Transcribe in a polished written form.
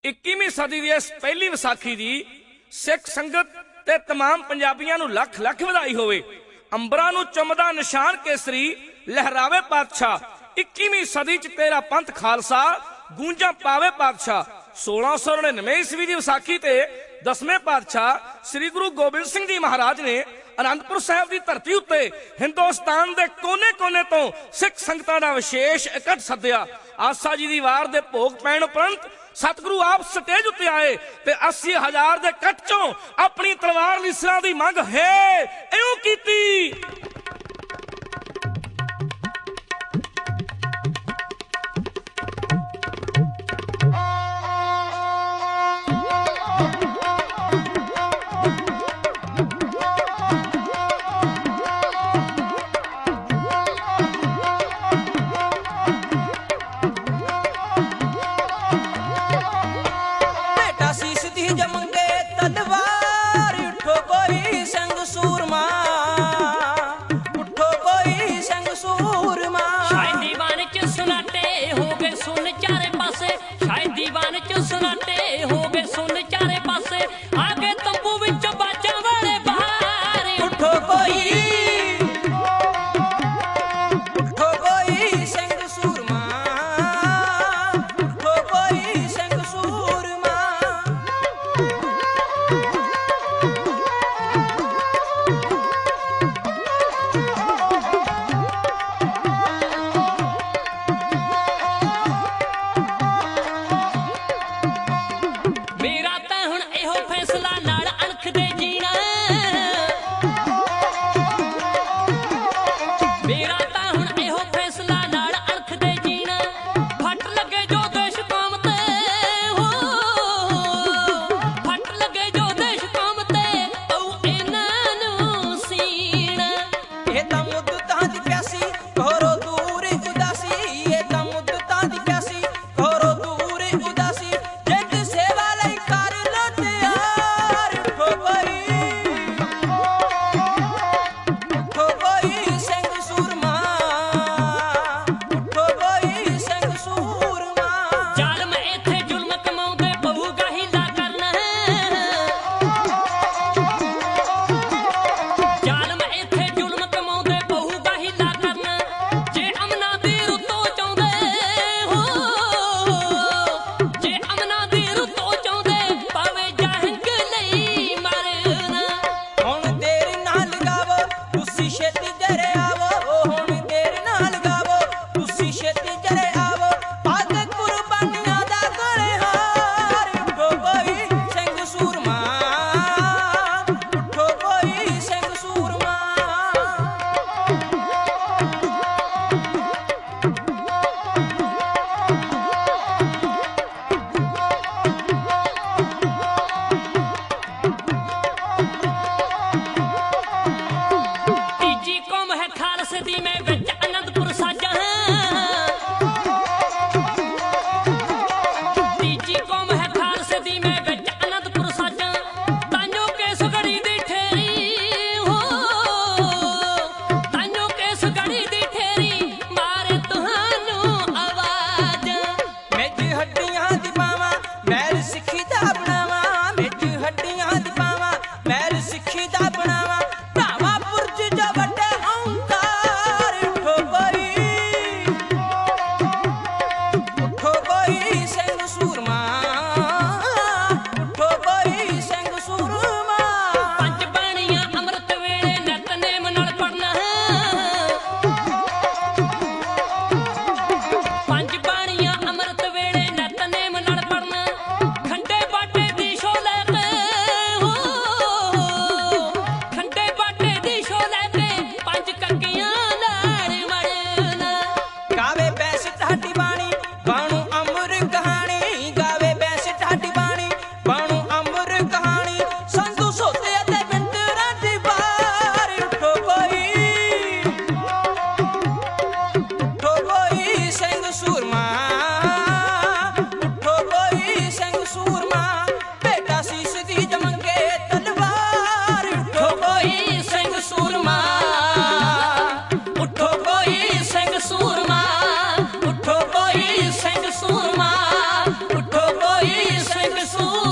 21ਵੀਂ सदी की इस पहली विसाखी की सिख संगत ते तमाम पंजाबियों नूं लख लख वधाई होवे। अंबरां नूं चुमदा निशान केसरी लहरावे पातशाह। 21ਵੀਂ सदी च तेरा पंथ खालसा गूंजा पावे पातशाह। 1699 ईस्वी की विसाखी ते 10वें पातशाह श्री गुरु गोबिंद सिंह जी महाराज ने आनंदपुर साहब की धरती उत्ते हिंदुस्तान के कोने कोने तो सिख संगतां दा विशेष इकट्ठ सद्दिया। आसा जी की वार दे भोग पैण उपरंत सतगुरु आप स्टेज उत्ते आए ते 80,000 दे कट चों अपनी तलवार लिसरां दी मंग है इउं कीती। ਸੂਰ